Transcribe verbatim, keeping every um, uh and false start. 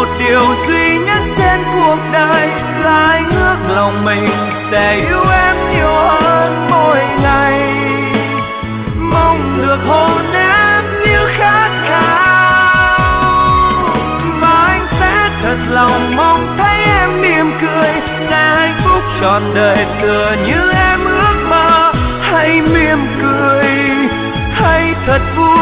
điều duy nhất trên cuộc đời là anh ước lòng mình sẽ yêu em nhiều hơn mỗi ngày, mong được hôn em như khát khao, và anh sẽ thật lòng mong thấy em mỉm cười, sẽ hạnh phúc trọn đời tựa như em ước mơ. Hãy mỉm cười, hãy thật vui